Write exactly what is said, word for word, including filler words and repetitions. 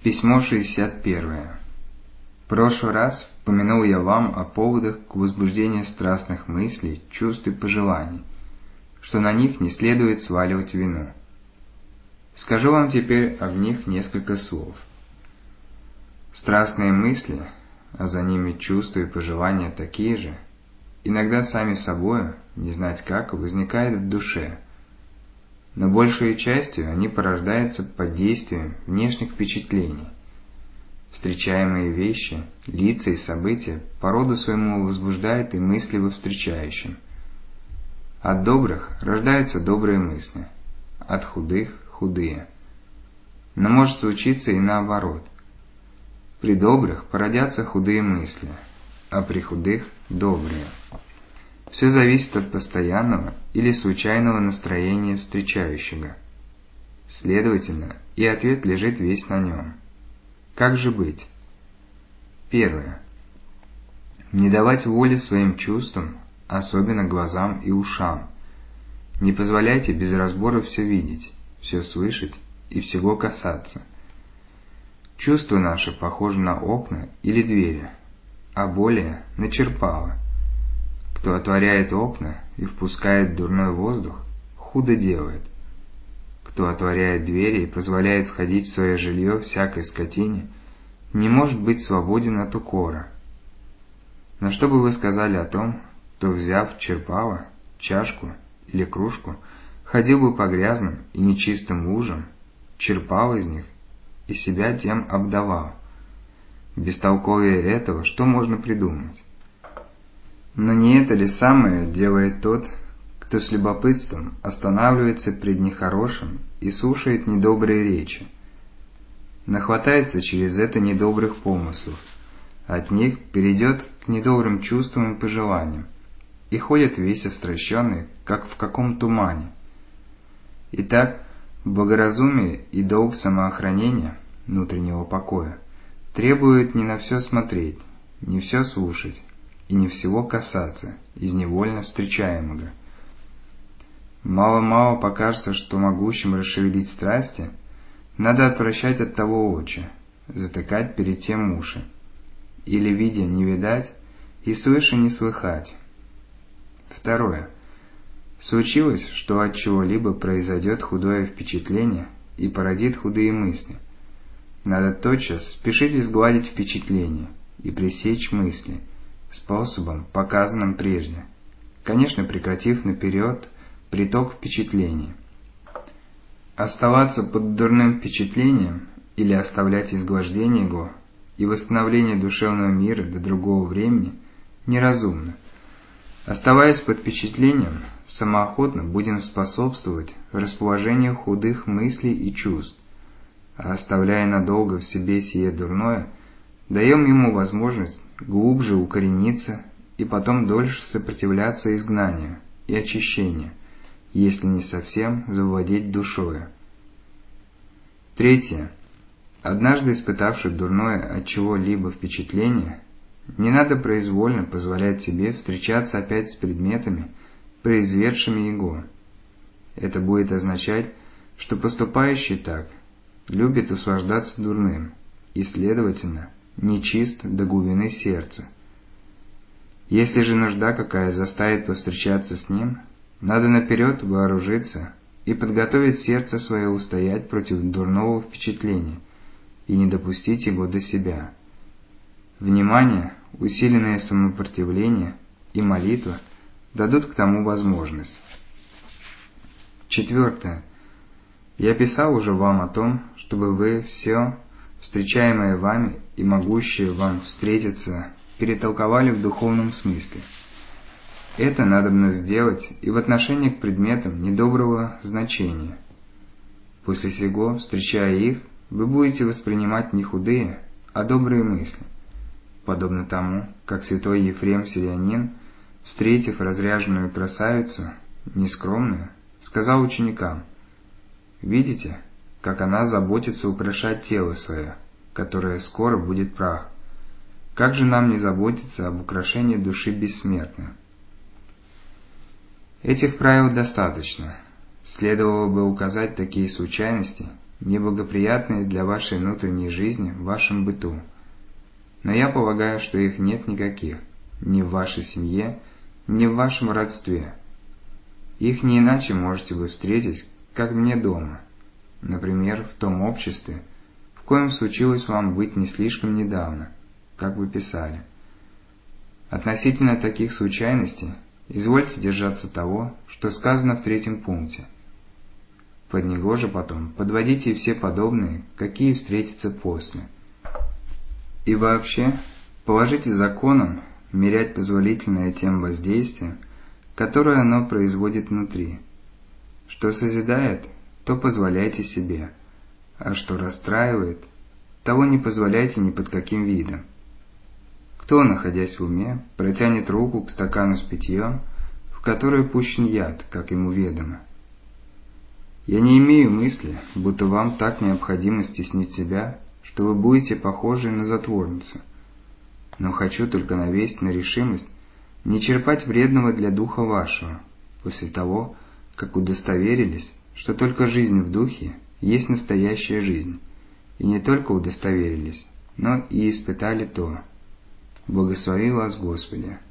Письмо шестьдесят первое. В прошлый раз помянул я вам о поводах к возбуждению страстных мыслей, чувств и пожеланий, что на них не следует сваливать вину. Скажу вам теперь об них несколько слов. Страстные мысли, а за ними чувства и пожелания такие же, иногда сами собою, не знать как, возникают в душе, но большей частью они порождаются под действием внешних впечатлений. Встречаемые вещи, лица и события по роду своему возбуждают и мысли во встречающем. От добрых рождаются добрые мысли, от худых – худые. Но может случиться и наоборот. При добрых породятся худые мысли, а при худых – добрые. Все зависит от постоянного или случайного настроения встречающего. Следовательно, и ответ лежит весь на нем. Как же быть? Первое. Не давать воли своим чувствам, особенно глазам и ушам. Не позволяйте без разбора все видеть, все слышать и всего касаться. Чувства наши похожи на окна или двери, а более на черпало. Кто отворяет окна и впускает дурной воздух, худо делает. Кто отворяет двери и позволяет входить в свое жилье всякой скотине, не может быть свободен от укора. Но что бы вы сказали о том, кто, взяв черпало, чашку или кружку, ходил бы по грязным и нечистым лужам, черпал из них и себя тем обдавал? Бестолковее этого что можно придумать? Но не это ли самое делает тот, кто с любопытством останавливается пред нехорошим и слушает недобрые речи? Нахватается через это недобрых помыслов, от них перейдет к недобрым чувствам и пожеланиям, и ходит весь остращенный, как в каком тумане. Итак, благоразумие и долг самоохранения, внутреннего покоя, требует не на все смотреть, не все слушать, и не всего касаться из невольно встречаемого. Мало-мало покажется, что могущим расшевелить страсти, надо отвращать от того очи, затыкать перед тем уши, или, видя, не видать, и слыша, не слыхать. Второе. Случилось, что от чего-либо произойдет худое впечатление и породит худые мысли. Надо тотчас спешить изгладить впечатление и пресечь мысли, способом, показанным прежде, конечно, прекратив наперед приток впечатлений. Оставаться под дурным впечатлением или оставлять изглаждение его и восстановление душевного мира до другого времени неразумно. Оставаясь под впечатлением, самоохотно будем способствовать расположению худых мыслей и чувств, а оставляя надолго в себе сие дурное, даем ему возможность глубже укорениться и потом дольше сопротивляться изгнанию и очищению, если не совсем завладеть душою. Третье. Однажды испытавши дурное от чего-либо впечатление, не надо произвольно позволять себе встречаться опять с предметами, произведшими его. Это будет означать, что поступающий так любит услаждаться дурным и, следовательно, нечист до глубины сердца. Если же нужда какая заставит повстречаться с ним, надо наперед вооружиться и подготовить сердце свое устоять против дурного впечатления и не допустить его до себя. Внимание, усиленное самопротивление и молитва дадут к тому возможность. Четвертое. Я писал уже вам о том, чтобы вы все, встречаемое вами и могущее вам встретиться, перетолковали в духовном смысле. Это надобно сделать и в отношении к предметам недоброго значения. После сего, встречая их, вы будете воспринимать не худые, а добрые мысли, подобно тому, как святой Ефрем Сирионин, встретив разряженную красавицу, нескромную, сказал ученикам: «Видите, как она заботится украшать тело свое, которое скоро будет прах. Как же нам не заботиться об украшении души бессмертной?» Этих правил достаточно. Следовало бы указать такие случайности, неблагоприятные для вашей внутренней жизни в вашем быту. Но я полагаю, что их нет никаких, ни в вашей семье, ни в вашем родстве. Их не иначе можете вы встретить, как мне дома, например, в том обществе, в коем случилось вам быть не слишком недавно, как вы писали. Относительно таких случайностей, извольте держаться того, что сказано в третьем пункте. Под него же потом подводите и все подобные, какие встретятся после. И вообще, положите законом мерять позволительное тем воздействием, которое оно производит внутри. Что созидает, то позволяйте себе, а что расстраивает, того не позволяйте ни под каким видом. Кто, находясь в уме, протянет руку к стакану с питьем, в который пущен яд, как ему ведомо? Я не имею мысли, будто вам так необходимо стеснить себя, что вы будете похожи на затворницу, но хочу только навесить на решимость не черпать вредного для духа вашего, после того, как удостоверились, что только жизнь в духе есть настоящая жизнь, и не только удостоверились, но и испытали то. Благослови вас, Господи!